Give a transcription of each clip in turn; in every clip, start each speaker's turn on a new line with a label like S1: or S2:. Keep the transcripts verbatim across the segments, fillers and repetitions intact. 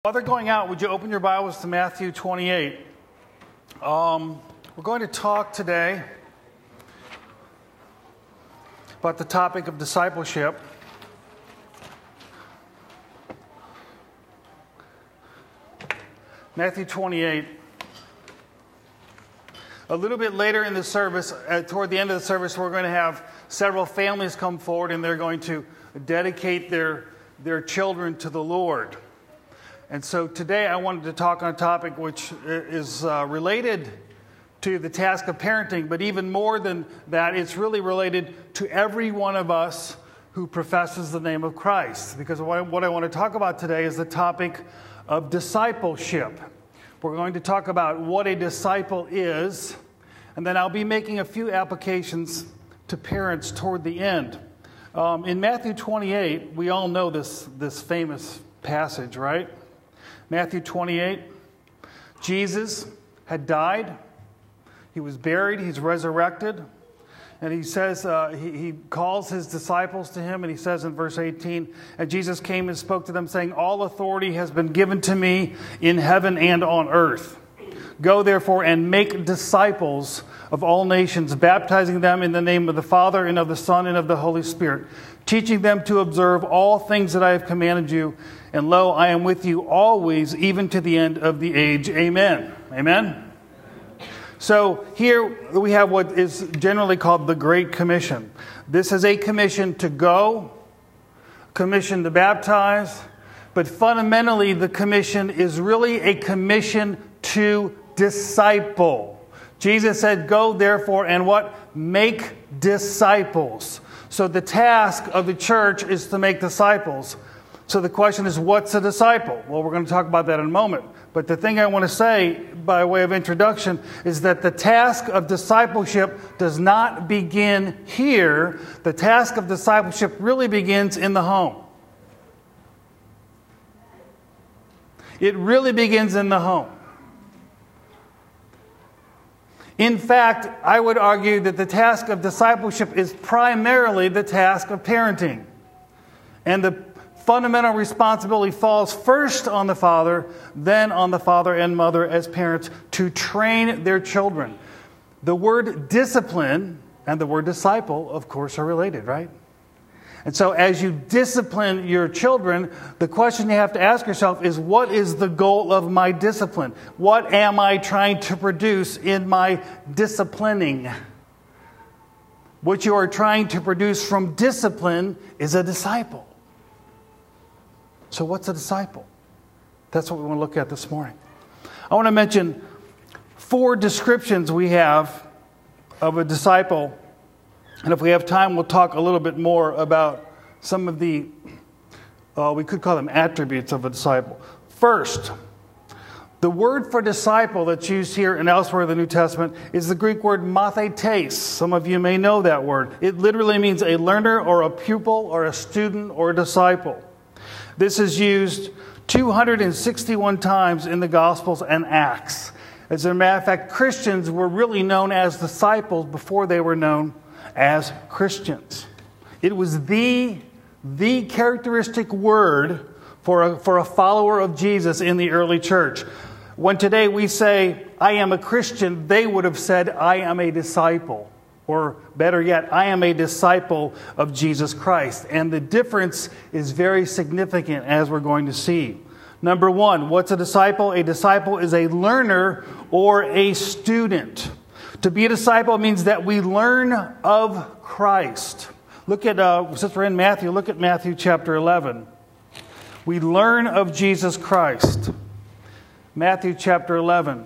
S1: While they're going out, would you open your Bibles to Matthew twenty-eight? Um, we're going to talk today about the topic of discipleship. Matthew twenty-eight. A little bit later in the service, uh, toward the end of the service, we're going to have several families come forward and they're going to dedicate their, their children to the Lord. And so today I wanted to talk on a topic which is uh, related to the task of parenting, but even more than that, it's really related to every one of us who professes the name of Christ. Because what I, what I want to talk about today is the topic of discipleship. We're going to talk about what a disciple is, and then I'll be making a few applications to parents toward the end. Um, in Matthew twenty-eight, we all know this, this famous passage, right? Matthew twenty-eight, Jesus had died, he was buried, he's resurrected, and he says, uh, he, he calls his disciples to him, and he says in verse eighteen, and Jesus came and spoke to them, saying, all authority has been given to me in heaven and on earth. Go therefore and make disciples of all nations, baptizing them in the name of the Father and of the Son and of the Holy Spirit, teaching them to observe all things that I have commanded you. And lo, I am with you always, even to the end of the age. Amen. Amen? So here we have what is generally called the Great Commission. This is a commission to go, commission to baptize, but fundamentally the commission is really a commission to disciple. Jesus said, go therefore and what? Make disciples. So the task of the church is to make disciples. So the question is, what's a disciple? Well, we're going to talk about that in a moment. But the thing I want to say by way of introduction is that the task of discipleship does not begin here. The task of discipleship really begins in the home. It really begins in the home. In fact, I would argue that the task of discipleship is primarily the task of parenting. And the fundamental responsibility falls first on the father, then on the father and mother as parents to train their children. The word discipline and the word disciple, of course, are related, right? And so as you discipline your children, the question you have to ask yourself is, what is the goal of my discipline? What am I trying to produce in my disciplining? What you are trying to produce from discipline is a disciple. So what's a disciple? That's what we want to look at this morning. I want to mention four descriptions we have of a disciple. And if we have time, we'll talk a little bit more about some of the, uh, we could call them attributes of a disciple. First, the word for disciple that's used here and elsewhere in the New Testament is the Greek word mathetes. Some of you may know that word. It literally means a learner or a pupil or a student or a disciple. This is used two hundred sixty-one times in the Gospels and Acts. As a matter of fact, Christians were really known as disciples before they were known as Christians. It was the, the characteristic word for a, for a follower of Jesus in the early church. When today we say, I am a Christian, they would have said, I am a disciple. Or better yet, I am a disciple of Jesus Christ. And the difference is very significant, as we're going to see. Number one, what's a disciple? A disciple is a learner or a student. To be a disciple means that we learn of Christ. Look at, uh, since we're in Matthew, look at Matthew chapter eleven. We learn of Jesus Christ. Matthew chapter eleven.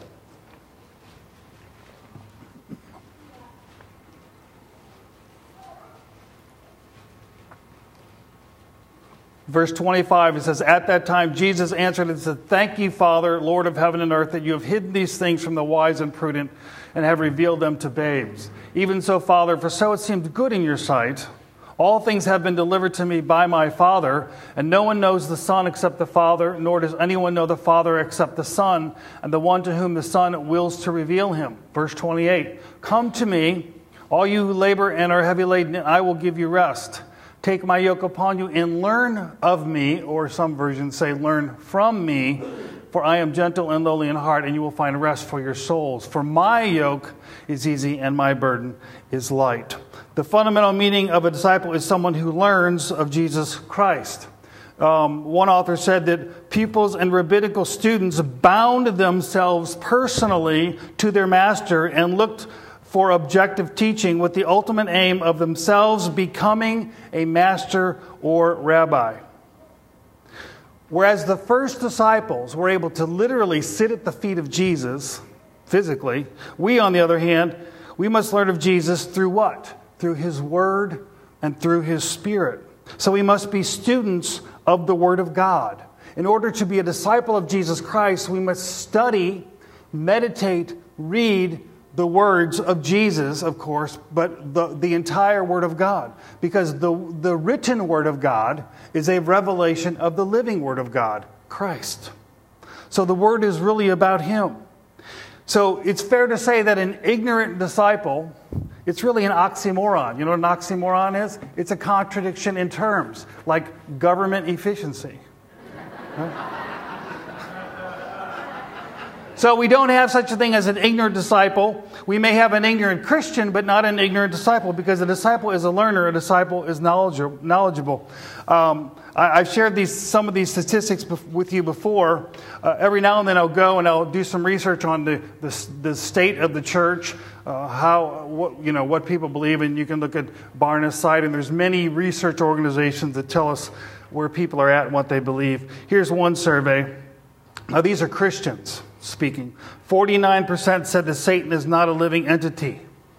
S1: Verse twenty-five, it says, at that time Jesus answered and said, thank you, Father, Lord of heaven and earth, that you have hidden these things from the wise and prudent and have revealed them to babes. Even so, Father, for so it seemed good in your sight. All things have been delivered to me by my Father, and no one knows the Son except the Father, nor does anyone know the Father except the Son, and the one to whom the Son wills to reveal him. Verse twenty-eight, come to me, all you who labor and are heavy laden, and I will give you rest. Take my yoke upon you and learn of me, or some versions say learn from me, for I am gentle and lowly in heart, and you will find rest for your souls. For my yoke is easy and my burden is light. The fundamental meaning of a disciple is someone who learns of Jesus Christ. Um, one author said that pupils and rabbinical students bound themselves personally to their master and looked for objective teaching with the ultimate aim of themselves becoming a master or rabbi. Whereas the first disciples were able to literally sit at the feet of Jesus physically, we, on the other hand, we must learn of Jesus through what? Through his word and through his spirit. So we must be students of the word of God. In order to be a disciple of Jesus Christ, we must study, meditate, read the words of Jesus, of course, but the, the entire Word of God. Because the, the written Word of God is a revelation of the living Word of God, Christ. So the Word is really about him. So it's fair to say that an ignorant disciple, it's really an oxymoron. You know what an oxymoron is? It's a contradiction in terms, like government efficiency. Right? So we don't have such a thing as an ignorant disciple. We may have an ignorant Christian, but not an ignorant disciple, because a disciple is a learner, a disciple is knowledgeable. Um, I, I've shared these some of these statistics with you before. Uh, every now and then I'll go and I'll do some research on the the, the state of the church, uh, how what you know what people believe, and you can look at Barna's site, and there's many research organizations that tell us where people are at and what they believe. Here's one survey. Now these are Christians speaking. forty-nine percent said that Satan is not a living entity.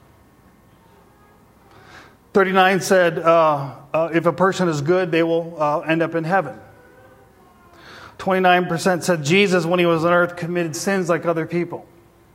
S1: thirty-nine said uh, uh, if a person is good, they will uh, end up in heaven. twenty-nine percent said Jesus, when he was on earth, committed sins like other people.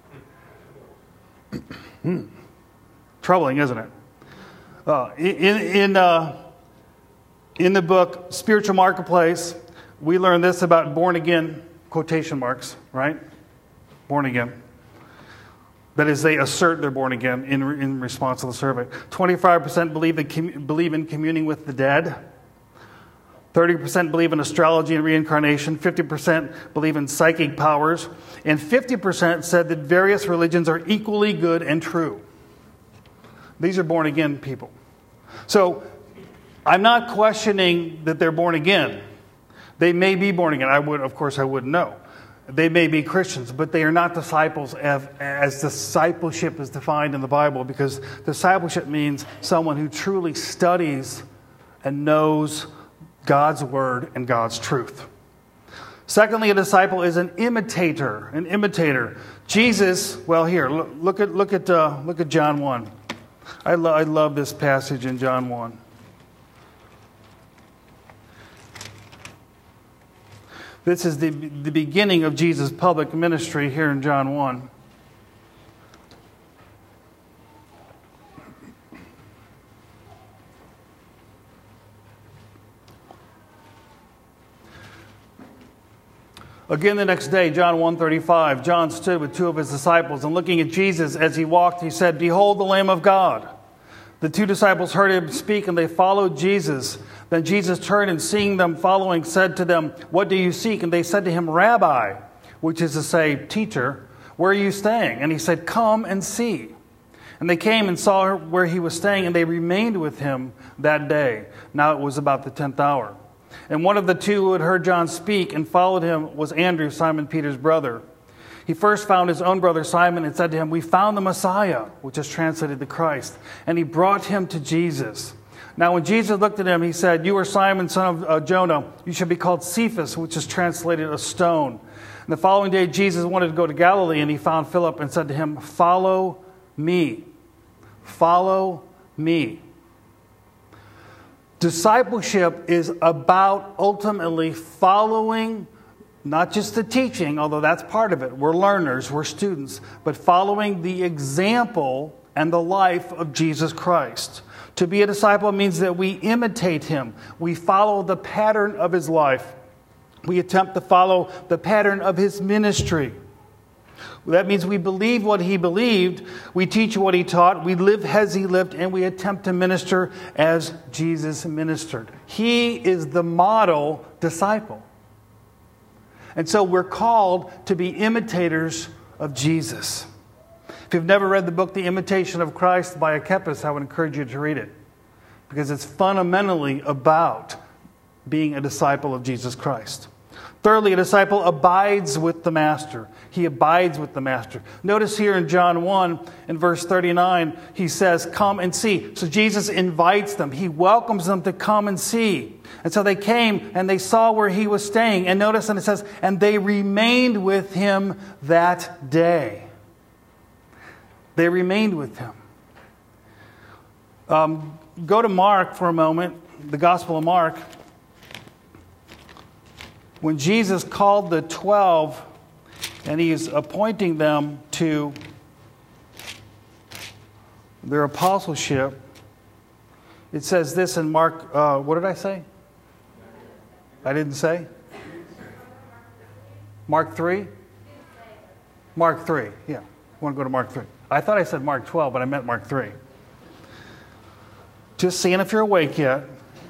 S1: hmm. Troubling, isn't it? Uh, in in, uh, in the book Spiritual Marketplace, we learn this about born again, quotation marks, right? Born again. That is, they assert they're born again in, in response to the survey. twenty-five percent believe, they com- believe in communing with the dead. thirty percent believe in astrology and reincarnation. fifty percent believe in psychic powers. And fifty percent said that various religions are equally good and true. These are born again people. So I'm not questioning that they're born again. They may be born again. I would, of course, I wouldn't know. They may be Christians, but they are not disciples as, as discipleship is defined in the Bible, because discipleship means someone who truly studies and knows God's word and God's truth. Secondly, a disciple is an imitator. An imitator. Jesus. Well, here look, look at look at uh, look at John one. I, lo- I love this passage in John one. This is the, the beginning of Jesus' public ministry here in John one. Again the next day, John one thirty-five, John stood with two of his disciples, and looking at Jesus as he walked, he said, "Behold the Lamb of God." The two disciples heard him speak, and they followed Jesus. Then Jesus turned, and seeing them following, said to them, "What do you seek?" And they said to him, "Rabbi," which is to say, "Teacher, where are you staying?" And he said, "Come and see." And they came and saw where he was staying, and they remained with him that day. Now it was about the tenth hour. And one of the two who had heard John speak and followed him was Andrew, Simon Peter's brother. He first found his own brother Simon and said to him, "We found the Messiah," which is translated the Christ. And he brought him to Jesus. Now when Jesus looked at him, he said, "You are Simon, son of uh, Jonah. You shall be called Cephas," which is translated a stone. And the following day, Jesus wanted to go to Galilee, and he found Philip and said to him, "Follow me. Follow me." Discipleship is about ultimately following not just the teaching, although that's part of it. We're learners, we're students, but following the example and the life of Jesus Christ. To be a disciple means that we imitate him. We follow the pattern of his life. We attempt to follow the pattern of his ministry. That means we believe what he believed, we teach what he taught, we live as he lived, and we attempt to minister as Jesus ministered. He is the model disciple. And so we're called to be imitators of Jesus. If you've never read the book, The Imitation of Christ by Akepis, I would encourage you to read it, because it's fundamentally about being a disciple of Jesus Christ. Thirdly, a disciple abides with the master. He abides with the master. Notice here in John one, in verse thirty-nine, he says, come and see. So Jesus invites them. He welcomes them to come and see. And so they came and they saw where he was staying. And notice, and it says, and they remained with him that day. They remained with him. Um, go to Mark for a moment, the Gospel of Mark. When Jesus called the twelve and he is appointing them to their apostleship, it says this in Mark, uh, what did I say? I didn't say? Mark three? Mark three, yeah. I want to go to Mark three. I thought I said Mark twelve, but I meant Mark three. Just seeing if you're awake yet.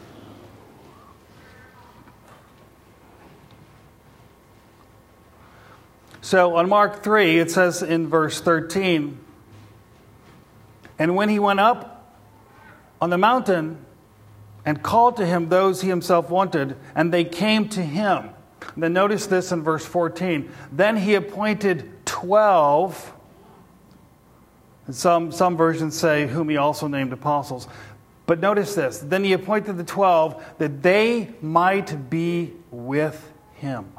S1: So on Mark three, it says in verse thirteen, and when he went up on the mountain and called to him those he himself wanted, and they came to him. And then notice this in verse fourteen. Then he appointed twelve. And some, some versions say whom he also named apostles. But notice this. Then he appointed the twelve that they might be with him,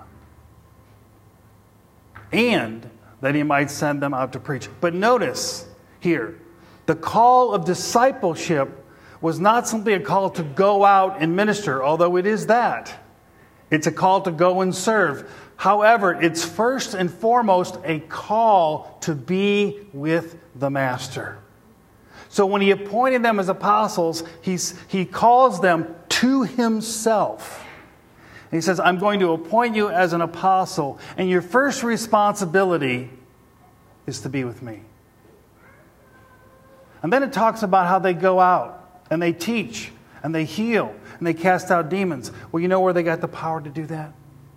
S1: and that he might send them out to preach. But notice here, the call of discipleship was not simply a call to go out and minister, although it is that. It's a call to go and serve. However, it's first and foremost a call to be with the Master. So when he appointed them as apostles, he's, he calls them to himself. And he says, I'm going to appoint you as an apostle, and your first responsibility is to be with me. And then it talks about how they go out, and they teach, and they heal, and they cast out demons. Well, you know where they got the power to do that?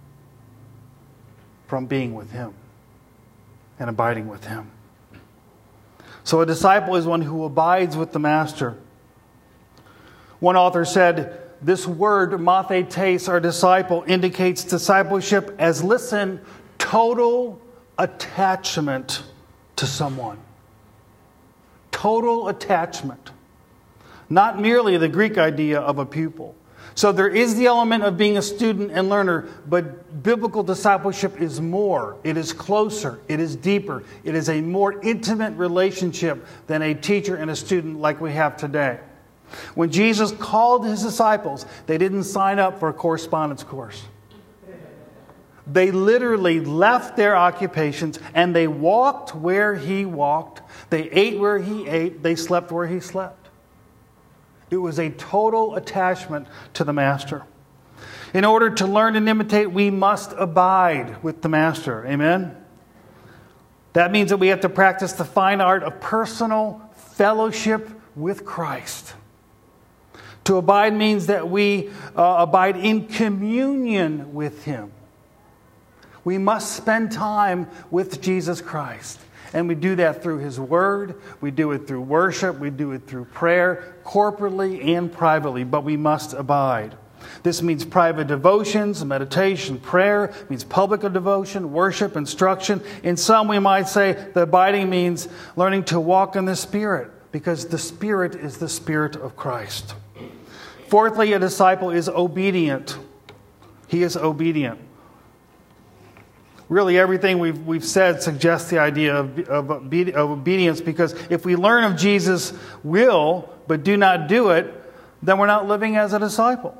S1: From being with him and abiding with him. So a disciple is one who abides with the Master. One author said, this word, mathetes, or disciple, indicates discipleship as, listen, total attachment to someone. Total attachment. Not merely the Greek idea of a pupil. So there is the element of being a student and learner, but biblical discipleship is more. It is closer. It is deeper. It is a more intimate relationship than a teacher and a student like we have today. When Jesus called his disciples, they didn't sign up for a correspondence course. They literally left their occupations and they walked where he walked. They ate where he ate. They slept where he slept. It was a total attachment to the Master. In order to learn and imitate, we must abide with the Master. Amen? That means that we have to practice the fine art of personal fellowship with Christ. To abide means that we uh, abide in communion with him. We must spend time with Jesus Christ. And we do that through his word. We do it through worship. We do it through prayer, corporately and privately. But we must abide. This means private devotions, meditation, prayer. It means public devotion, worship, instruction. In some, we might say the abiding means learning to walk in the Spirit, because the Spirit is the Spirit of Christ. Fourthly, a disciple is obedient. He is obedient. Really, everything we've, we've said suggests the idea of, of, obedi- of obedience, because if we learn of Jesus' will but do not do it, then we're not living as a disciple.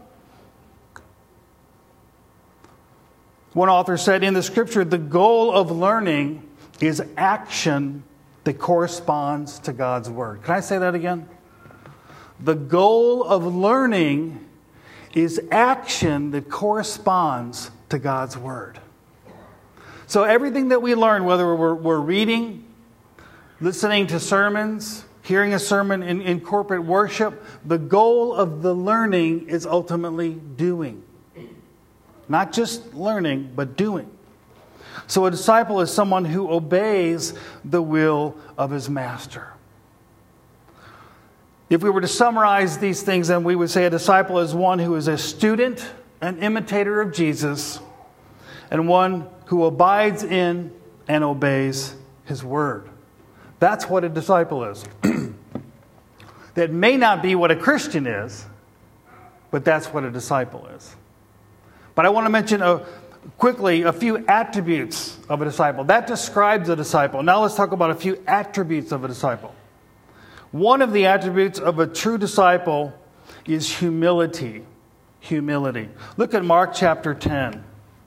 S1: One author said, in the Scripture, the goal of learning is action that corresponds to God's Word. Can I say that again? The goal of learning is action that corresponds to God's Word. So everything that we learn, whether we're, we're reading, listening to sermons, hearing a sermon in, in corporate worship, the goal of the learning is ultimately doing. Not just learning, but doing. So a disciple is someone who obeys the will of his master. If we were to summarize these things, then we would say a disciple is one who is a student, an imitator of Jesus, and one who abides in and obeys his word. That's what a disciple is. That may not be what a Christian is, but that's what a disciple is. But I want to mention a, quickly a few attributes of a disciple. That describes a disciple. Now let's talk about a few attributes of a disciple. One of the attributes of a true disciple is humility. Humility. Look at Mark chapter ten.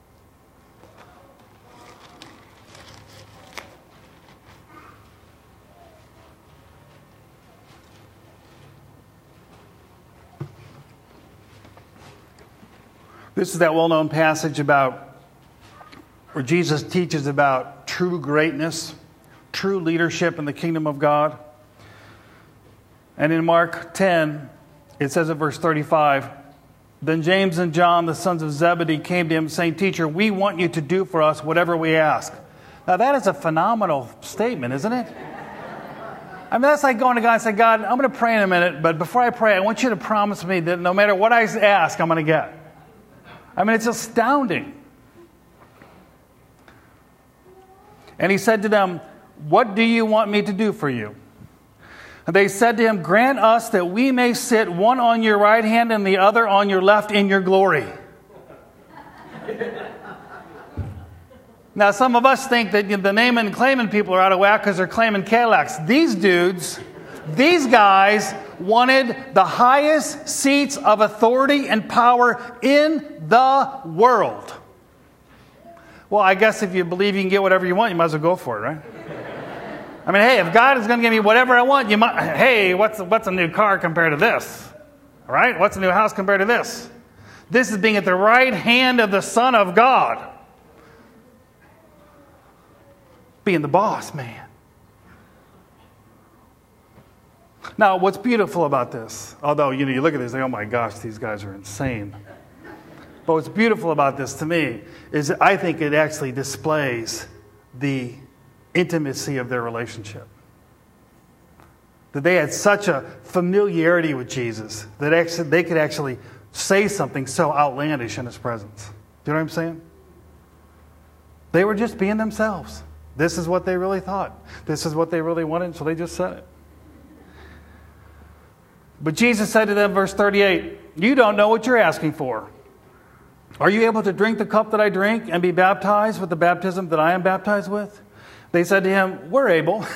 S1: This is that well-known passage about where Jesus teaches about true greatness, true leadership in the kingdom of God. And in Mark ten, it says in verse thirty-five, "Then James and John, the sons of Zebedee, came to him saying, 'Teacher, we want you to do for us whatever we ask.'" Now that is a phenomenal statement, isn't it? I mean, that's like going to God and saying, "God, I'm going to pray in a minute, but before I pray, I want you to promise me that no matter what I ask, I'm going to get." I mean, it's astounding. And he said to them, "What do you want me to do for you?" And they said to him, "Grant us that we may sit one on your right hand and the other on your left in your glory." Now, some of us think that the Naaman and claiming people are out of whack because they're claiming Cadillacs. These dudes, these guys wanted the highest seats of authority and power in the world. Well, I guess if you believe you can get whatever you want, you might as well go for it, right? I mean, hey, if God is going to give me whatever I want, you might, hey, what's, what's a new car compared to this? All right? What's a new house compared to this? This is being at the right hand of the Son of God. Being the boss, man. Now, what's beautiful about this, although, you know, you look at this and think, oh my gosh, these guys are insane. But what's beautiful about this to me is that I think it actually displays the intimacy of their relationship. That they had such a familiarity with Jesus that actually they could actually say something so outlandish in his presence. Do you know what I'm saying? They were just being themselves. This is what they really thought. This is what they really wanted, so they just said it. But Jesus said to them, verse thirty-eight, "You don't know what you're asking for. Are you able to drink the cup that I drink and be baptized with the baptism that I am baptized with?" They said to him, "We're able."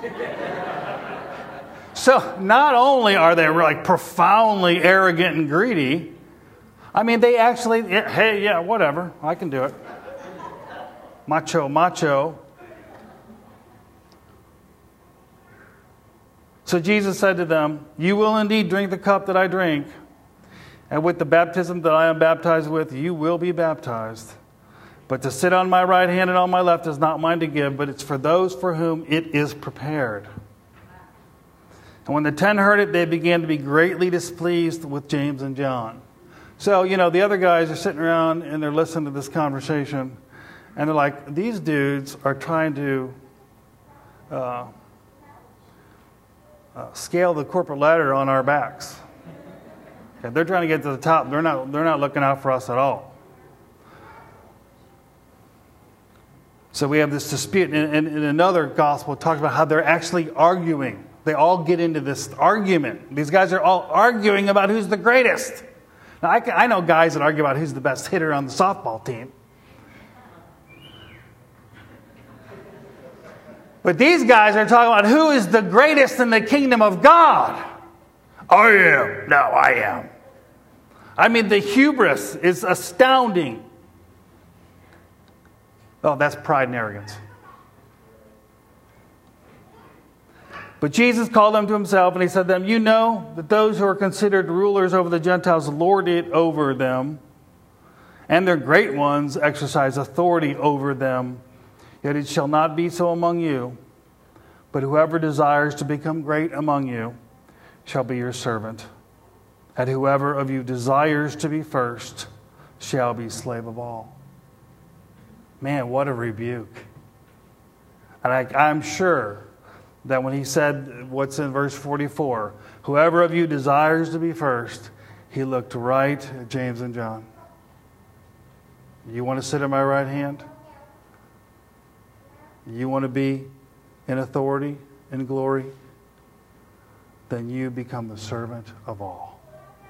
S1: So not only are they like profoundly arrogant and greedy, I mean, they actually, hey, yeah, whatever, I can do it. Macho, macho. So Jesus said to them, "You will indeed drink the cup that I drink, and with the baptism that I am baptized with, you will be baptized. But to sit on my right hand and on my left is not mine to give, but it's for those for whom it is prepared." And when the ten heard it, they began to be greatly displeased with James and John. So, you know, the other guys are sitting around and they're listening to this conversation, and they're like, these dudes are trying to uh, uh, scale the corporate ladder on our backs. Okay, they're trying to get to the top. They're not, they're not looking out for us at all. So we have this dispute. In, in, in another gospel, it talks about how they're actually arguing. They all get into this argument. These guys are all arguing about who's the greatest. Now, I, can, I know guys that argue about who's the best hitter on the softball team. But these guys are talking about who is the greatest in the kingdom of God. I am. No, I am. I mean, the hubris is astounding. Oh, that's pride and arrogance. But Jesus called them to himself, and he said to them, "You know that those who are considered rulers over the Gentiles lord it over them, and their great ones exercise authority over them. Yet it shall not be so among you, but whoever desires to become great among you shall be your servant. And whoever of you desires to be first shall be slave of all. Man, what a rebuke. And I, I'm sure that when he said what's in verse forty-four, whoever of you desires to be first, he looked right at James and John. You want to sit at my right hand? You want to be in authority and glory? Then you become the servant of all.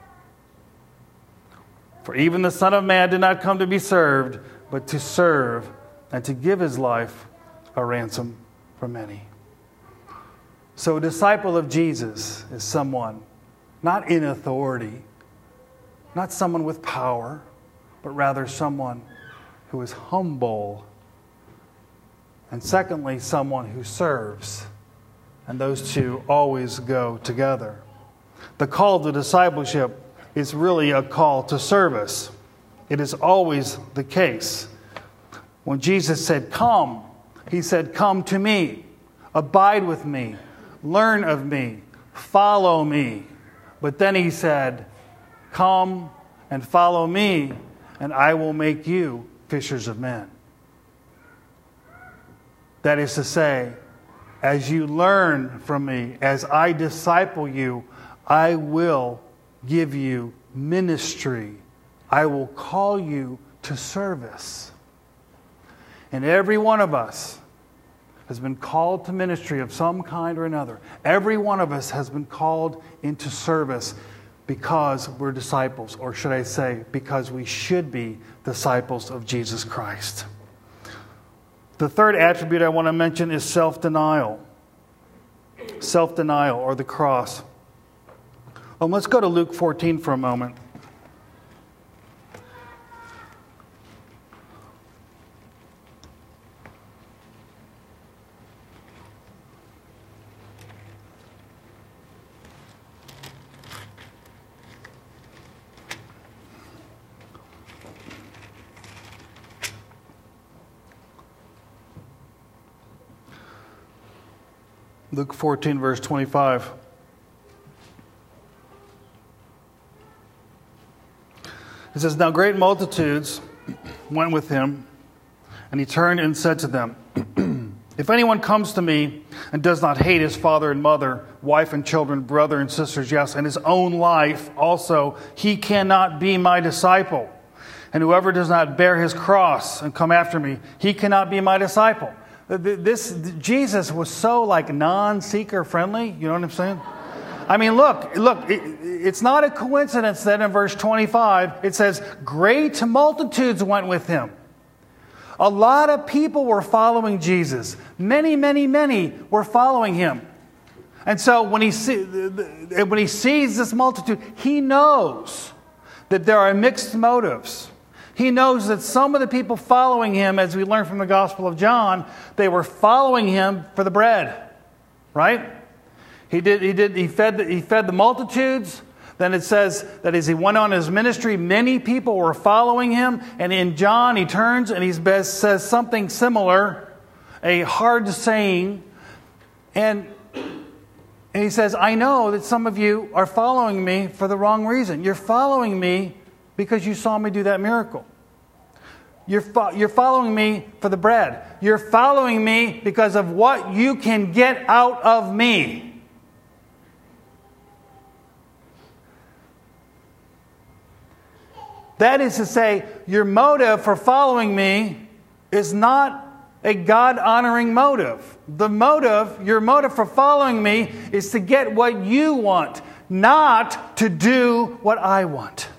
S1: For even the Son of Man did not come to be served, but to serve and to give his life a ransom for many. So a disciple of Jesus is someone not in authority, not someone with power, but rather someone who is humble. And secondly, someone who serves. And those two always go together. The call to discipleship is really a call to service. It is always the case. When Jesus said, "Come," he said, "Come to me, abide with me, learn of me, follow me." But then he said, "Come and follow me, and I will make you fishers of men." That is to say, as you learn from me, as I disciple you, I will give you ministry. I will call you to service. And every one of us has been called to ministry of some kind or another. Every one of us has been called into service because we're disciples, or should I say, because we should be disciples of Jesus Christ. The third attribute I want to mention is self-denial. Self-denial, or the cross. Um, let's go to Luke fourteen for a moment. Luke fourteen, verse twenty-five. It says, "Now great multitudes went with him, and he turned and said to them, If anyone comes to me and does not hate his father and mother, wife and children, brother and sisters, yes, and his own life also, he cannot be my disciple. And whoever does not bear his cross and come after me, he cannot be my disciple." This Jesus was so like non-seeker friendly. You know what I'm saying? I mean, look, look. It, it's not a coincidence that in verse twenty-five it says, "Great multitudes went with him." A lot of people were following Jesus. Many, many, many were following him. And so when he see, when he sees this multitude, he knows that there are mixed motives. He knows that some of the people following him, as we learn from the Gospel of John, they were following him for the bread, right? He did. He did. He fed. The, he fed the multitudes. Then it says that as he went on his ministry, many people were following him. And in John, he turns and he says something similar, a hard saying, and and he says, "I know that some of you are following me for the wrong reason. You're following me because you saw me do that miracle. You're, fo- you're following me for the bread. You're following me because of what you can get out of me." That is to say, your motive for following me is not a God-honoring motive. The motive, your motive for following me is to get what you want, not to do what I want.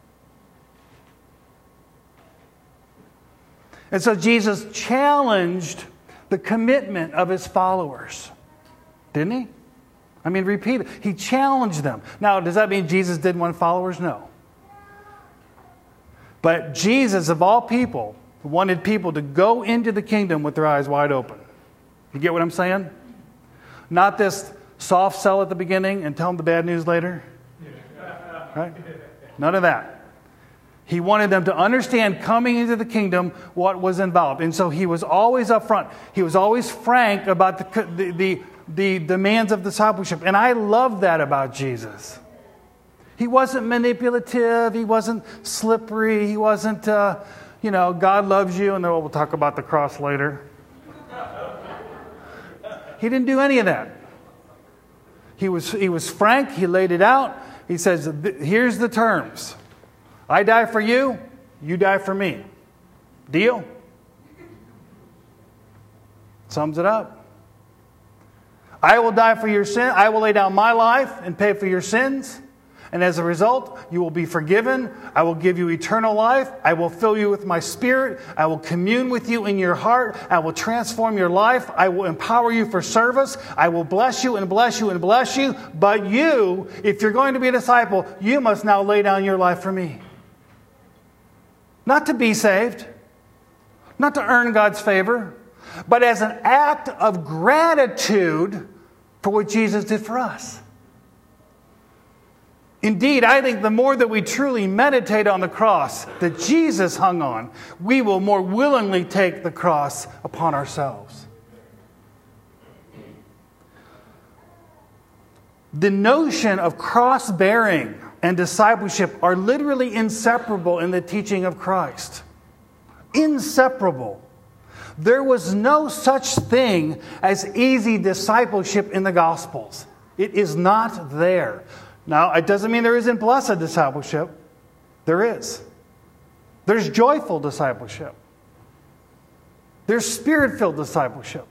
S1: And so Jesus challenged the commitment of his followers. Didn't he? I mean, repeat it. He challenged them. Now, does that mean Jesus didn't want followers? No. But Jesus, of all people, wanted people to go into the kingdom with their eyes wide open. You get what I'm saying? Not this soft sell at the beginning and tell them the bad news later. Right? None of that. He wanted them to understand coming into the kingdom what was involved. And so he was always upfront. He was always frank about the, the, the, the demands of discipleship. And I love that about Jesus. He wasn't manipulative. He wasn't slippery. He wasn't, uh, you know, God loves you. And then we'll talk about the cross later. He didn't do any of that. He was, he was frank. He laid it out. He says, here's the terms. I die for you, you die for me. Deal? Sums it up. I will die for your sin. I will lay down my life and pay for your sins. And as a result, you will be forgiven. I will give you eternal life. I will fill you with my spirit. I will commune with you in your heart. I will transform your life. I will empower you for service. I will bless you and bless you and bless you. But you, if you're going to be a disciple, you must now lay down your life for me. Not to be saved, not to earn God's favor, but as an act of gratitude for what Jesus did for us. Indeed, I think the more that we truly meditate on the cross that Jesus hung on, we will more willingly take the cross upon ourselves. The notion of cross-bearing and discipleship are literally inseparable in the teaching of Christ. Inseparable. There was no such thing as easy discipleship in the Gospels. It is not there. Now, it doesn't mean there isn't blessed discipleship. There is. There's joyful discipleship. There's spirit-filled discipleship.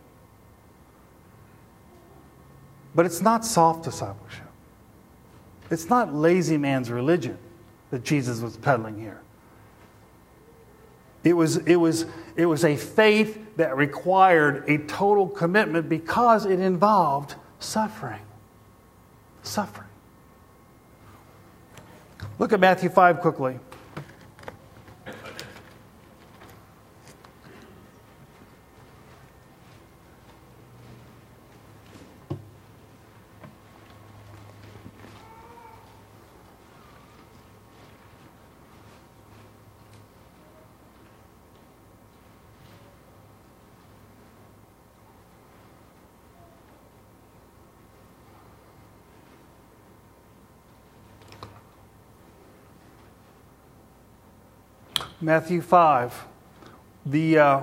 S1: But it's not soft discipleship. It's not lazy man's religion that Jesus was peddling here. It was, it was, it was a faith that required a total commitment because it involved suffering. Suffering. Look at Matthew five quickly. Matthew five, the, uh,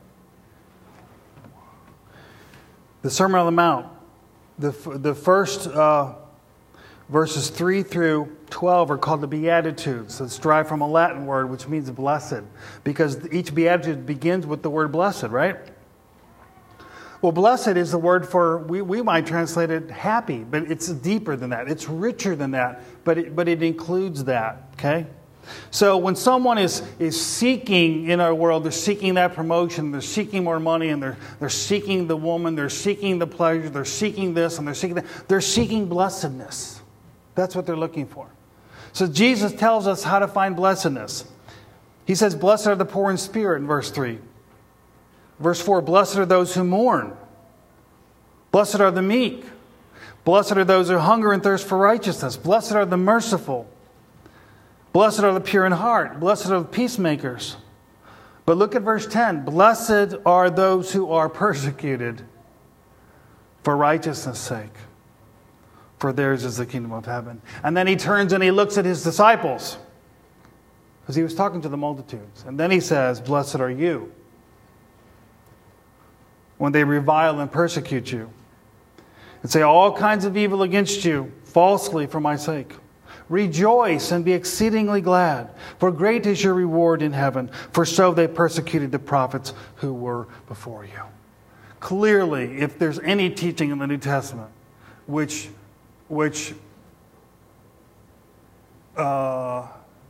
S1: the Sermon on the Mount, the, the first uh, verses three through twelve are called the Beatitudes. It's derived from a Latin word which means blessed, because each Beatitude begins with the word blessed, right? Well, blessed is the word for, we, we might translate it happy, but it's deeper than that. It's richer than that, but it, but it includes that, okay? So when someone is, is seeking in our world, they're seeking that promotion, they're seeking more money, and they're, they're seeking the woman, they're seeking the pleasure, they're seeking this, and they're seeking that. They're seeking blessedness. That's what they're looking for. So Jesus tells us how to find blessedness. He says, blessed are the poor in spirit in verse three. Verse four, blessed are those who mourn. Blessed are the meek. Blessed are those who hunger and thirst for righteousness. Blessed are the merciful. Blessed are the pure in heart. Blessed are the peacemakers. But look at verse ten. Blessed are those who are persecuted for righteousness' sake, for theirs is the kingdom of heaven. And then he turns and he looks at his disciples, because he was talking to the multitudes. And then he says, blessed are you when they revile and persecute you and say all kinds of evil against you falsely for my sake. Rejoice and be exceedingly glad, for great is your reward in heaven, for so they persecuted the prophets who were before you. Clearly, if there's any teaching in the New Testament which, which uh,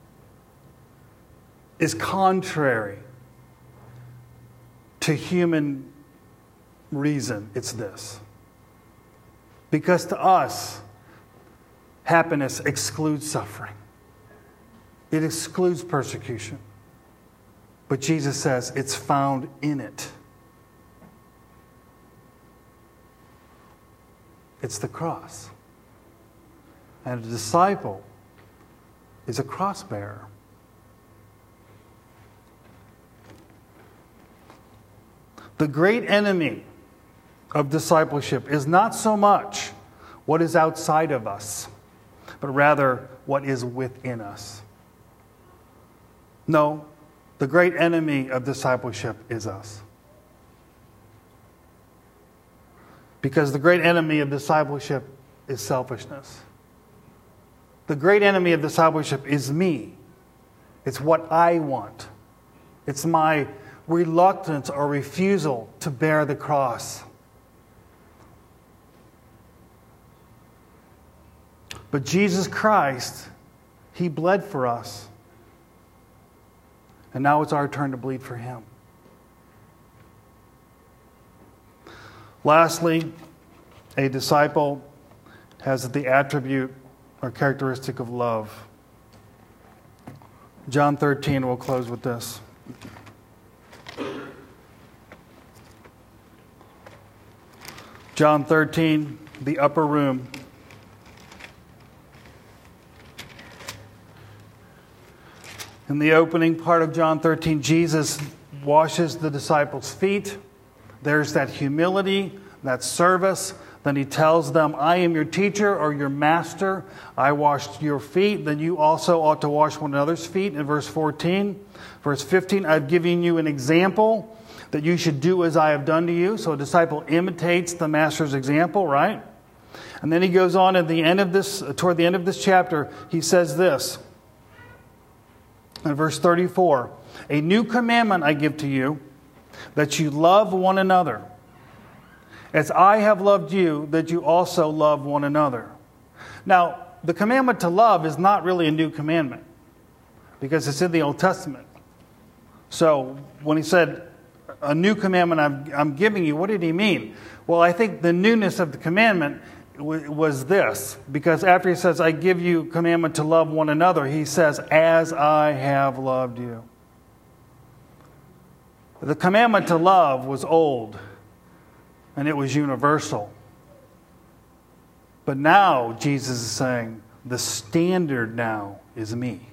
S1: is contrary to human reason, it's this. Because to us, happiness excludes suffering. It excludes persecution. But Jesus says it's found in it. It's the cross. And a disciple is a cross bearer. The great enemy of discipleship is not so much what is outside of us, but rather what is within us. No, the great enemy of discipleship is us. Because the great enemy of discipleship is selfishness. The great enemy of discipleship is me. It's what I want. It's my reluctance or refusal to bear the cross. But Jesus Christ, He bled for us. And now it's our turn to bleed for Him. Lastly, a disciple has the attribute or characteristic of love. John thirteen, we'll close with this. John thirteen, the upper room. In the opening part of John thirteen, Jesus washes the disciples' feet. There's that humility, that service. Then He tells them, I am your teacher or your master. I washed your feet. Then you also ought to wash one another's feet. In verse fourteen. Verse fifteen, I've given you an example that you should do as I have done to you. So a disciple imitates the master's example, right? And then he goes on at the end of this, toward the end of this chapter, he says this. In verse thirty-four, a new commandment I give to you, that you love one another. As I have loved you, that you also love one another. Now, the commandment to love is not really a new commandment, because it's in the Old Testament. So, when He said, a new commandment I'm, I'm giving you, what did He mean? Well, I think the newness of the commandment was this, because after He says, I give you commandment to love one another, He says, as I have loved you. The commandment to love was old, and it was universal. But now, Jesus is saying, the standard now is me.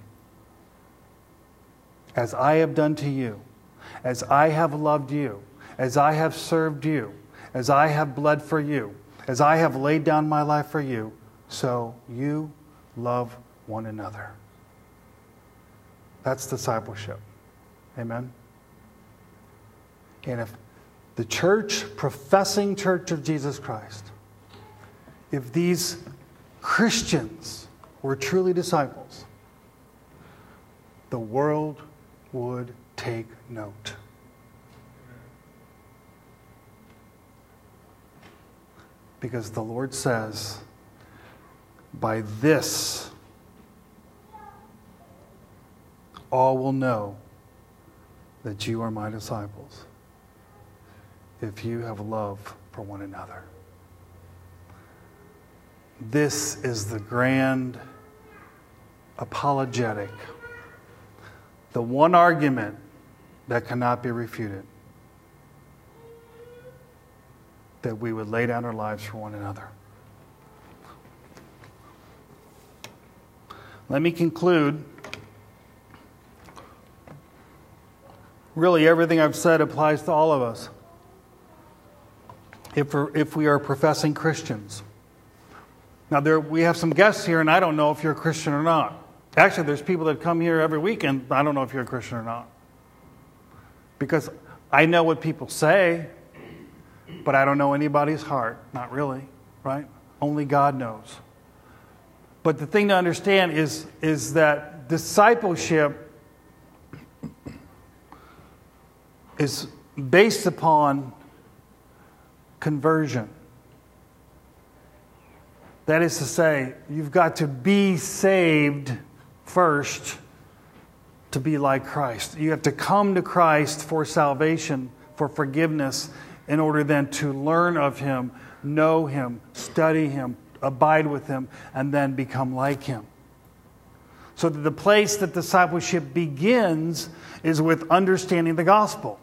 S1: As I have done to you, as I have loved you, as I have served you, as I have bled for you, as I have laid down my life for you, so you love one another. That's discipleship. Amen? And if the church, professing church of Jesus Christ, if these Christians were truly disciples, the world would take note. Because the Lord says, by this, all will know that you are my disciples, if you have love for one another. This is the grand apologetic, the one argument that cannot be refuted, that we would lay down our lives for one another. Let me conclude. Really, everything I've said applies to all of us. If, we're, if we are professing Christians. Now, there, we have some guests here, and I don't know if you're a Christian or not. Actually, there's people that come here every week, and I don't know if you're a Christian or not. Because I know what people say, but I don't know anybody's heart. Not really, right? Only God knows. But the thing to understand is, is that discipleship is based upon conversion. That is to say, you've got to be saved first to be like Christ. You have to come to Christ for salvation, for forgiveness, in order then to learn of Him, know Him, study Him, abide with Him, and then become like Him. So that the place that discipleship begins is with understanding the gospel.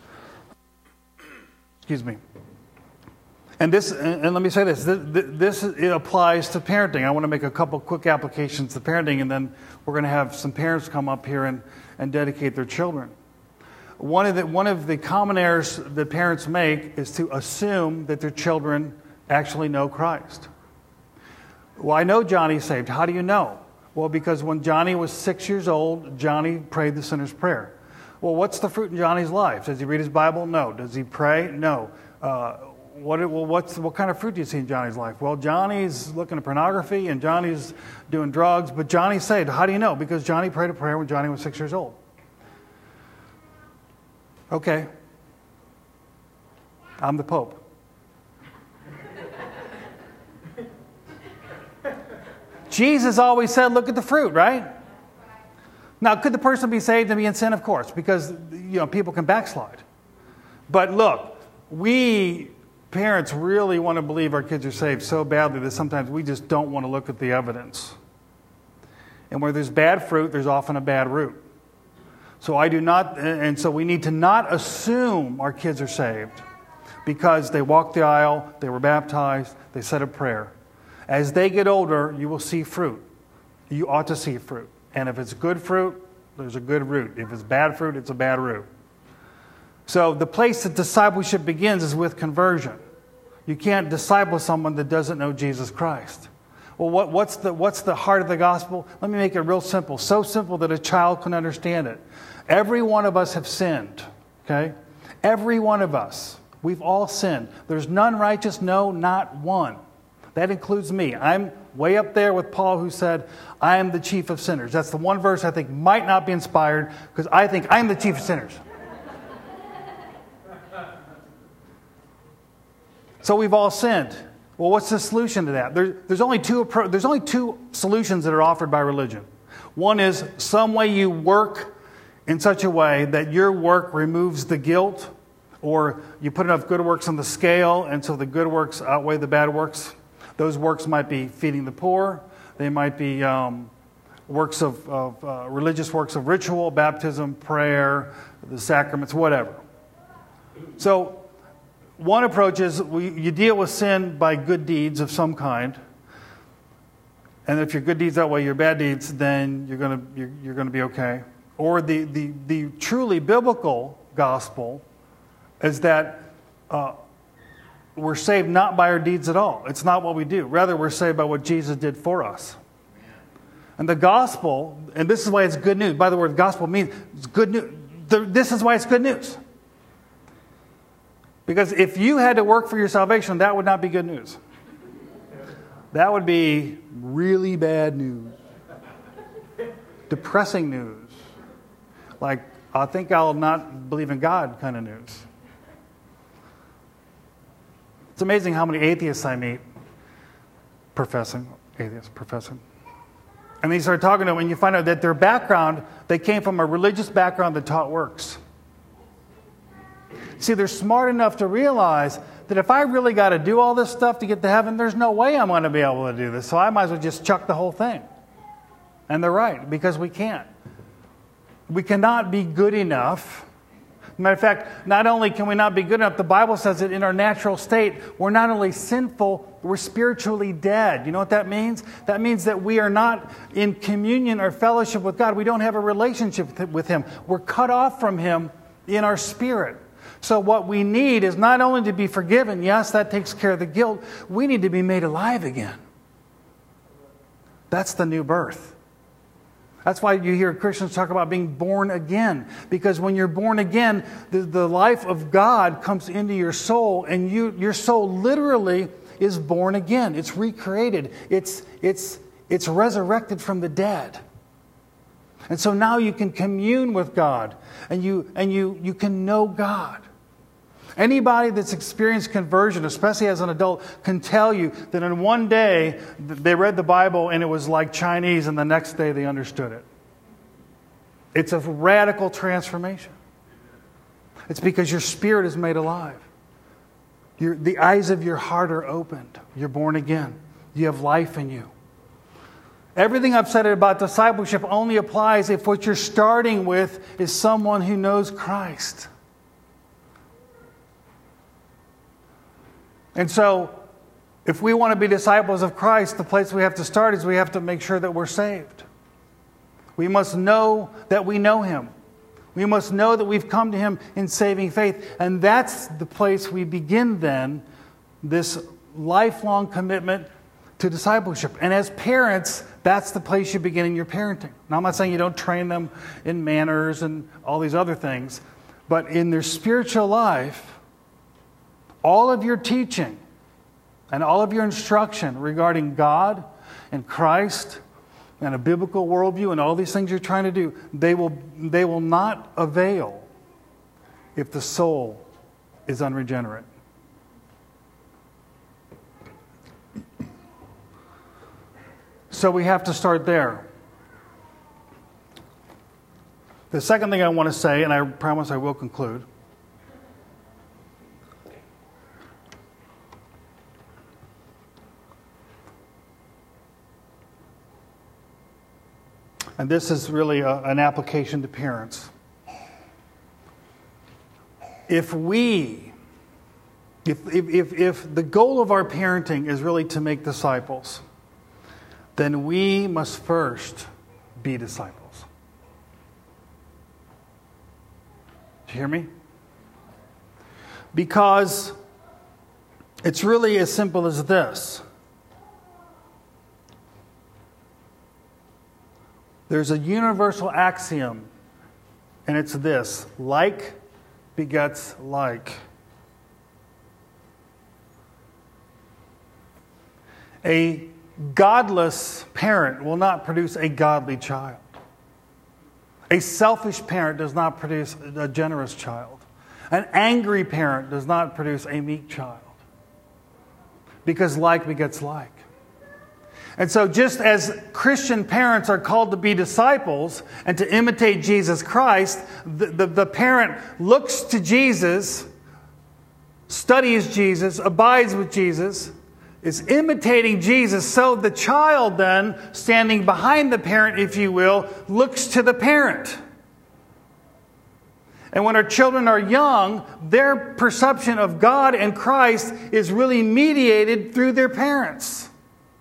S1: Excuse me. And this, and let me say this, this, this it applies to parenting. I want to make a couple quick applications to parenting, and then we're going to have some parents come up here and, and dedicate their children. one of the, one of the common errors that parents make is to assume that their children actually know Christ. Well, I know Johnny's saved. How do you know? Well, because when Johnny was six years old, Johnny prayed the sinner's prayer. Well, what's the fruit in Johnny's life? Does he read his Bible? No. Does he pray? No. Uh, what, well, what's, what kind of fruit do you see in Johnny's life? Well, Johnny's looking at pornography and Johnny's doing drugs, but Johnny's saved. How do you know? Because Johnny prayed a prayer when Johnny was six years old. Okay. I'm the Pope. Jesus always said, look at the fruit, right? Now, could the person be saved and be in sin? Of course, because, you know, people can backslide. But look, we parents really want to believe our kids are saved so badly that sometimes we just don't want to look at the evidence. And where there's bad fruit, there's often a bad root. So I do not, and so we need to not assume our kids are saved because they walked the aisle, they were baptized, they said a prayer. As they get older, you will see fruit. You ought to see fruit. And if it's good fruit, there's a good root. If it's bad fruit, it's a bad root. So the place that discipleship begins is with conversion. You can't disciple someone that doesn't know Jesus Christ. Well, what, what's the, what's the heart of the gospel? Let me make it real simple. So simple that a child can understand it. Every one of us have sinned. Okay? Every one of us. We've all sinned. There's none righteous, no, not one. That includes me. I'm way up there with Paul who said, I am the chief of sinners. That's the one verse I think might not be inspired because I think I'm the chief of sinners. So we've all sinned. Well, what's the solution to that? There, there's only two appro- there's only two solutions that are offered by religion. One is some way you work in such a way that your work removes the guilt, or you put enough good works on the scale, and so the good works outweigh the bad works. Those works might be feeding the poor. They might be um, works of, of uh, religious works of ritual, baptism, prayer, the sacraments, whatever. So one approach is we, you deal with sin by good deeds of some kind. And if your good deeds outweigh your bad deeds, then you're going to you're, you're going to be okay. Or the, the, the truly biblical gospel is that uh, we're saved not by our deeds at all. It's not what we do. Rather, we're saved by what Jesus did for us. And the gospel, and this is why it's good news. By the word gospel means it's good news. This is why it's good news. Because if you had to work for your salvation, that would not be good news. That would be really bad news. Depressing news. Like, I think I'll not believe in God kind of news. It's amazing how many atheists I meet, professing, atheists, professing. And they start talking to them, and you find out that their background, they came from a religious background that taught works. See, they're smart enough to realize that if I really got to do all this stuff to get to heaven, there's no way I'm going to be able to do this. So I might as well just chuck the whole thing. And they're right, because we can't. We cannot be good enough. Matter of fact, not only can we not be good enough, the Bible says that in our natural state, we're not only sinful, we're spiritually dead. You know what that means? That means that we are not in communion or fellowship with God. We don't have a relationship with Him. We're cut off from Him in our spirit. So what we need is not only to be forgiven, yes, that takes care of the guilt, we need to be made alive again. That's the new birth. That's why you hear Christians talk about being born again. Because when you're born again, the, the life of God comes into your soul, and you, your soul literally is born again. It's recreated. It's, it's, it's resurrected from the dead. And so now you can commune with God, and you, and you, you can know God. Anybody that's experienced conversion, especially as an adult, can tell you that in one day they read the Bible and it was like Chinese, and the next day they understood it. It's a radical transformation. It's because your spirit is made alive. Your, the eyes of your heart are opened. You're born again. You have life in you. Everything I've said about discipleship only applies if what you're starting with is someone who knows Christ. And so, if we want to be disciples of Christ, the place we have to start is we have to make sure that we're saved. We must know that we know Him. We must know that we've come to Him in saving faith. And that's the place we begin then, this lifelong commitment to discipleship. And as parents, that's the place you begin in your parenting. Now, I'm not saying you don't train them in manners and all these other things, but in their spiritual life, all of your teaching and all of your instruction regarding God and Christ and a biblical worldview and all these things you're trying to do, they will, they will not avail if the soul is unregenerate. So we have to start there. The second thing I want to say, and I promise I will conclude, and this is really a, an application to parents. If we, if, if, if, if the goal of our parenting is really to make disciples, then we must first be disciples. Do you hear me? Because it's really as simple as this. There's a universal axiom, and it's this: like begets like. A godless parent will not produce a godly child. A selfish parent does not produce a generous child. An angry parent does not produce a meek child. Because like begets like. And so just as Christian parents are called to be disciples and to imitate Jesus Christ, the, the, the parent looks to Jesus, studies Jesus, abides with Jesus, is imitating Jesus, so the child then, standing behind the parent, if you will, looks to the parent. And when our children are young, their perception of God and Christ is really mediated through their parents.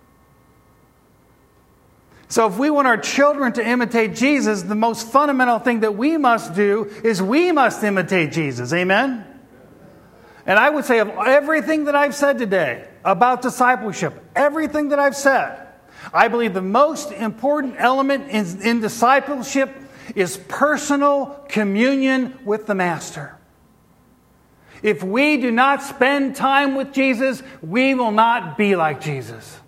S1: So if we want our children to imitate Jesus, the most fundamental thing that we must do is we must imitate Jesus. Amen? And I would say of everything that I've said today about discipleship, everything that I've said, I believe the most important element in, in discipleship is personal communion with the Master. If we do not spend time with Jesus, we will not be like Jesus.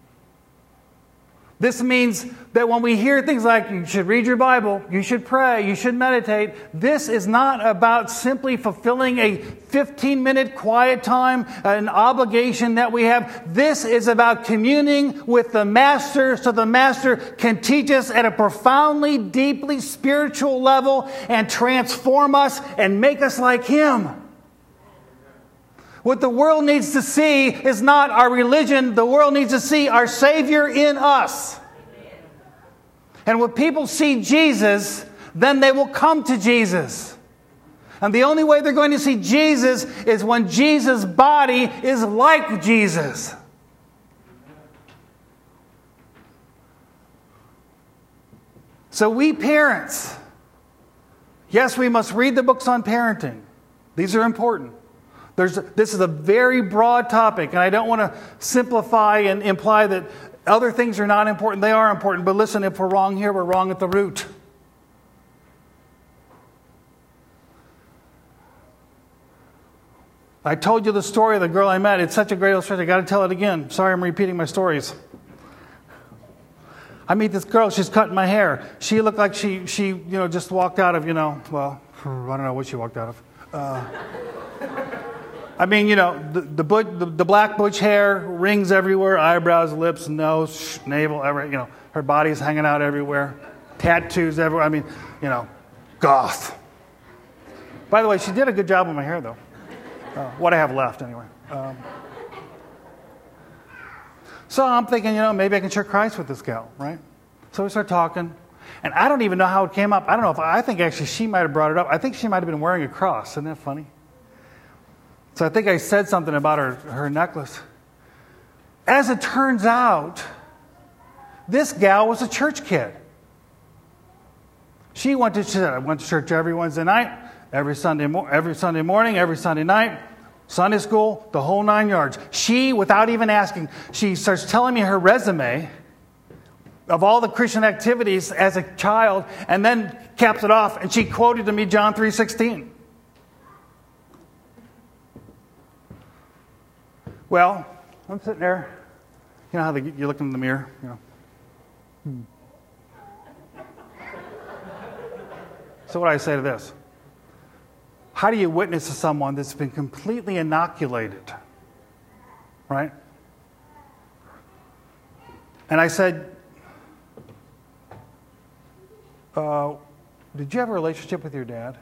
S1: This means that when we hear things like, you should read your Bible, you should pray, you should meditate, this is not about simply fulfilling a fifteen-minute quiet time, an obligation that we have. This is about communing with the Master so the Master can teach us at a profoundly, deeply spiritual level and transform us and make us like Him. What the world needs to see is not our religion. The world needs to see our Savior in us. And when people see Jesus, then they will come to Jesus. And the only way they're going to see Jesus is when Jesus' body is like Jesus. So we parents, yes, we must read the books on parenting. These are important. There's, this is a very broad topic, and I don't want to simplify and imply that other things are not important. They are important. But listen, if we're wrong here, we're wrong at the root. I told you the story of the girl I met. It's such a great illustration. I got to tell it again. Sorry, I'm repeating my stories. I meet this girl. She's cutting my hair. She looked like she, she, you know, just walked out of, you know, well, I don't know what she walked out of. Uh, I mean, you know, the the, butch, the the black butch hair, rings everywhere, eyebrows, lips, nose, navel, every, you know, her body's hanging out everywhere, tattoos everywhere. I mean, you know, goth. By the way, she did a good job with my hair, though. Uh, what I have left, anyway. Um, so I'm thinking, you know, maybe I can share Christ with this gal, right? So we start talking, and I don't even know how it came up. I don't know if I think actually she might have brought it up. I think she might have been wearing a cross. Isn't that funny? So I think I said something about her, her necklace. As it turns out, this gal was a church kid. She went to, she said, I went to church every Wednesday night, every Sunday, mo- every Sunday morning, every Sunday night, Sunday school, the whole nine yards. She, without even asking, she starts telling me her resume of all the Christian activities as a child, and then caps it off, and she quoted to me John three sixteen. Well, I'm sitting there. You know how they, you look in the mirror? You know. Hmm. So what do I say to this? How do you witness to someone that's been completely inoculated? Right? And I said, uh, did you have a relationship with your dad?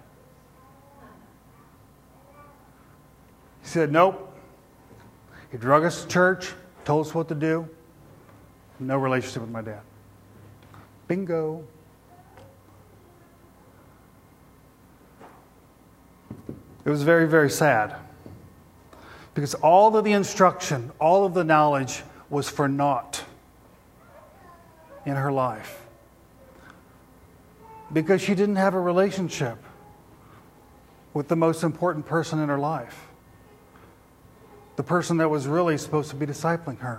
S1: He said, nope. He drug us to church, told us what to do. No relationship with my dad. Bingo. It was very, very sad. Because all of the instruction, all of the knowledge was for naught in her life. Because she didn't have a relationship with the most important person in her life. The person that was really supposed to be discipling her.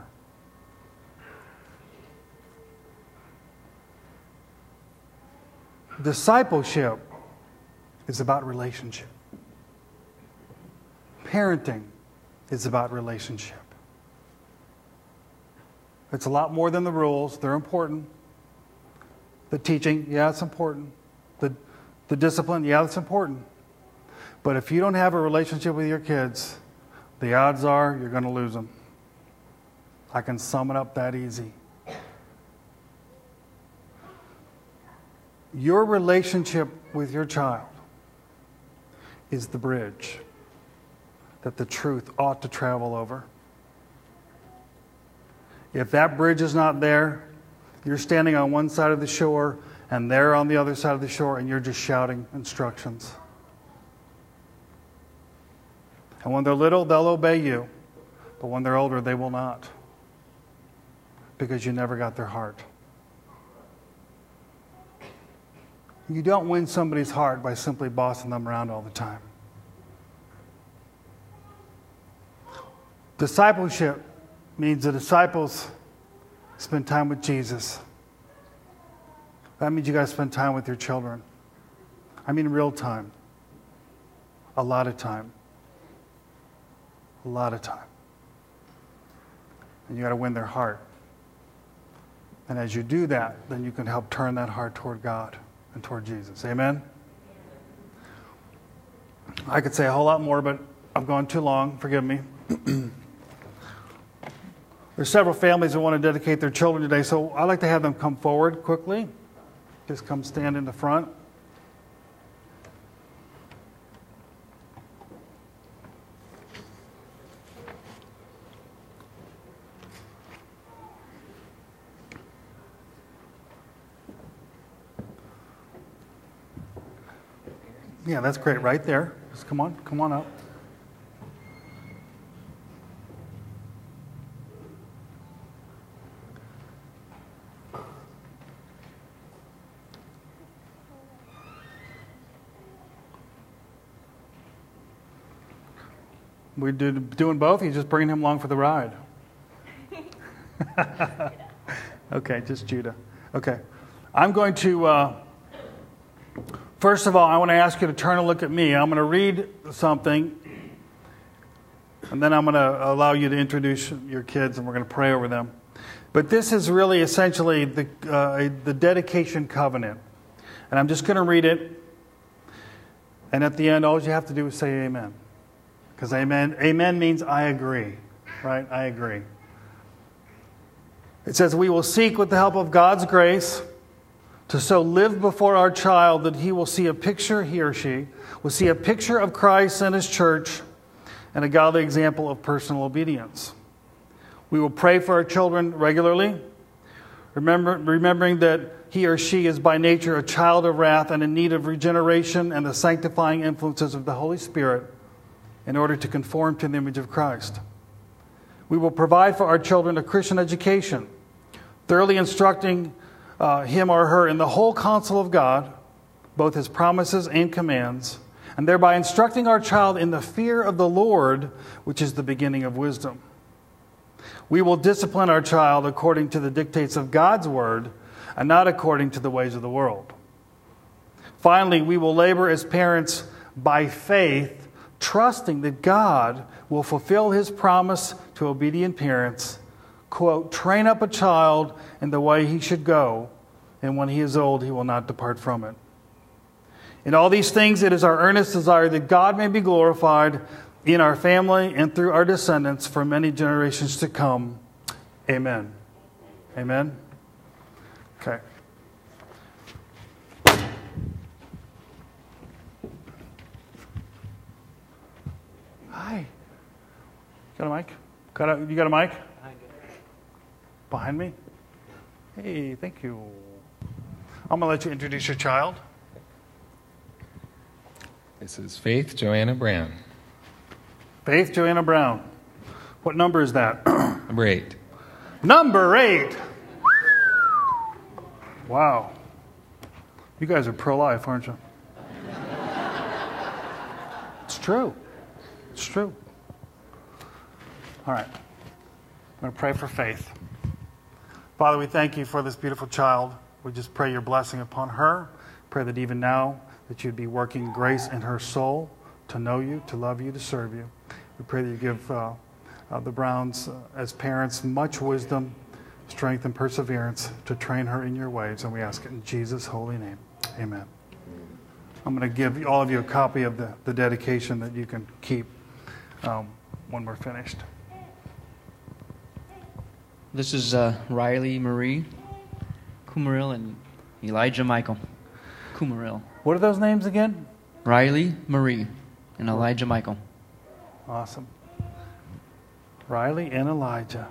S1: Discipleship is about relationship. Parenting is about relationship. It's a lot more than the rules. They're important. The teaching, yeah, it's important. The, the discipline, yeah, it's important. But if you don't have a relationship with your kids, the odds are you're going to lose them. I can sum it up that easy. Your relationship with your child is the bridge that the truth ought to travel over. If that bridge is not there, you're standing on one side of the shore and they're on the other side of the shore and you're just shouting instructions. And when they're little, they'll obey you. But when they're older, they will not. Because you never got their heart. You don't win somebody's heart by simply bossing them around all the time. Discipleship means the disciples spend time with Jesus. That means you got to spend time with your children. I mean real time. A lot of time. A lot of time. And you got to win their heart. And as you do that, then you can help turn that heart toward God and toward Jesus. Amen? I could say a whole lot more, but I've gone too long. Forgive me. There's several families that want to dedicate their children today, so I'd like to have them come forward quickly. Just come stand in the front. Yeah, that's great. Right there. Just come on. Come on up. We're doing both? You're just bringing him along for the ride? Okay, just Judah. Okay. I'm going to, uh, first of all, I want to ask you to turn and look at me. I'm going to read something, and then I'm going to allow you to introduce your kids, and we're going to pray over them. But this is really essentially the, uh, the dedication covenant. And I'm just going to read it, and at the end, all you have to do is say amen. Because amen, amen means I agree, right? I agree. It says, we will seek with the help of God's grace to so live before our child that he will see a picture, he or she, will see a picture of Christ and his church and a godly example of personal obedience. We will pray for our children regularly, remember, remembering that he or she is by nature a child of wrath and in need of regeneration and the sanctifying influences of the Holy Spirit, in order to conform to the image of Christ. We will provide for our children a Christian education, thoroughly instructing uh, him or her in the whole counsel of God, both his promises and commands, and thereby instructing our child in the fear of the Lord, which is the beginning of wisdom. We will discipline our child according to the dictates of God's word and not according to the ways of the world. Finally, we will labor as parents by faith, trusting that God will fulfill his promise to obedient parents, quote, train up a child in the way he should go, and when he is old, he will not depart from it. In all these things, it is our earnest desire that God may be glorified in our family and through our descendants for many generations to come. Amen. Amen. Okay. Hi. Got a mic? Got a, you got a mic? Behind me? Hey, thank you. I'm going to let you introduce your child.
S2: This is Faith Joanna Brown.
S1: Faith Joanna Brown. What number is that?
S2: Number eight.
S1: Number eight. Wow. You guys are pro-life, aren't you? It's true. It's true. All right. I'm going to pray for Faith. Father, we thank you for this beautiful child. We just pray your blessing upon her. Pray that even now that you'd be working grace in her soul to know you, to love you, to serve you. We pray that you give uh, uh, the Browns, uh, as parents, much wisdom, strength, and perseverance to train her in your ways. And we ask it in Jesus' holy name. Amen. I'm going to give all of you a copy of the, the dedication that you can keep um, when we're finished.
S3: This is uh, Riley Marie Kumaril and Elijah Michael Kumaril.
S1: What are those names again?
S3: Riley Marie and Elijah Michael.
S1: Awesome. Riley and Elijah.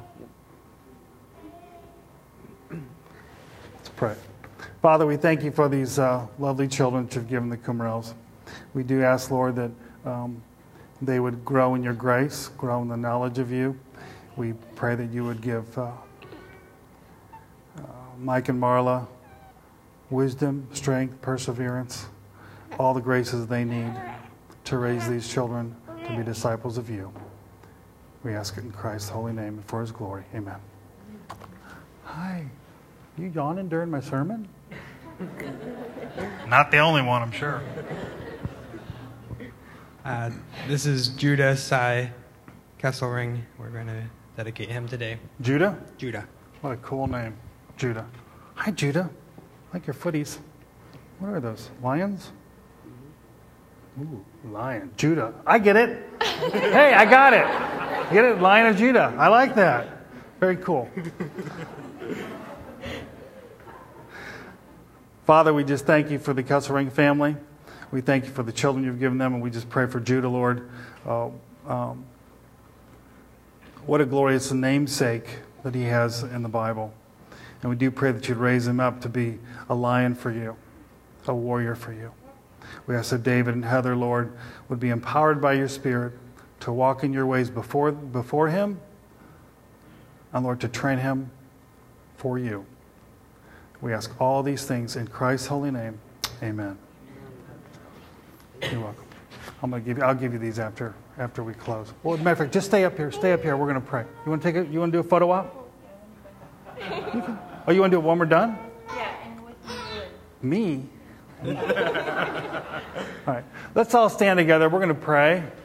S1: Let's pray. Father, we thank you for these uh, lovely children that you've given the Kumarils. We do ask, Lord, that um, they would grow in your grace, grow in the knowledge of you. We pray that you would give uh, uh, Mike and Marla wisdom, strength, perseverance, all the graces they need to raise these children to be disciples of you. We ask it in Christ's holy name and for his glory. Amen. Hi. You yawning during my sermon? Not the only one, I'm sure.
S4: Uh, this is Judah Sai Kesselring. We're going to dedicate him today.
S1: Judah?
S4: Judah.
S1: What a cool name. Judah. Hi, Judah. I like your footies. What are those? Lions? Ooh, lion. Judah. I get it. Hey, I got it. Get it? Lion of Judah. I like that. Very cool. Father, we just thank you for the Kesselring family. We thank you for the children you've given them, and we just pray for Judah, Lord. Uh, um, what a glorious namesake that he has in the Bible. And we do pray that you'd raise him up to be a lion for you, a warrior for you. We ask that David and Heather, Lord, would be empowered by your Spirit to walk in your ways before, before him, and, Lord, to train him for you. We ask all these things in Christ's holy name. Amen. You're welcome. I'm going to give you. I'll give you these after after we close. Well, as a matter of fact, just stay up here. Stay up here. We're going to pray. You want to take it? You want to do a photo op? You can. Oh, you want to do it when we're done?
S5: Yeah, and with
S1: me. Me? All right. Let's all stand together. We're going to pray.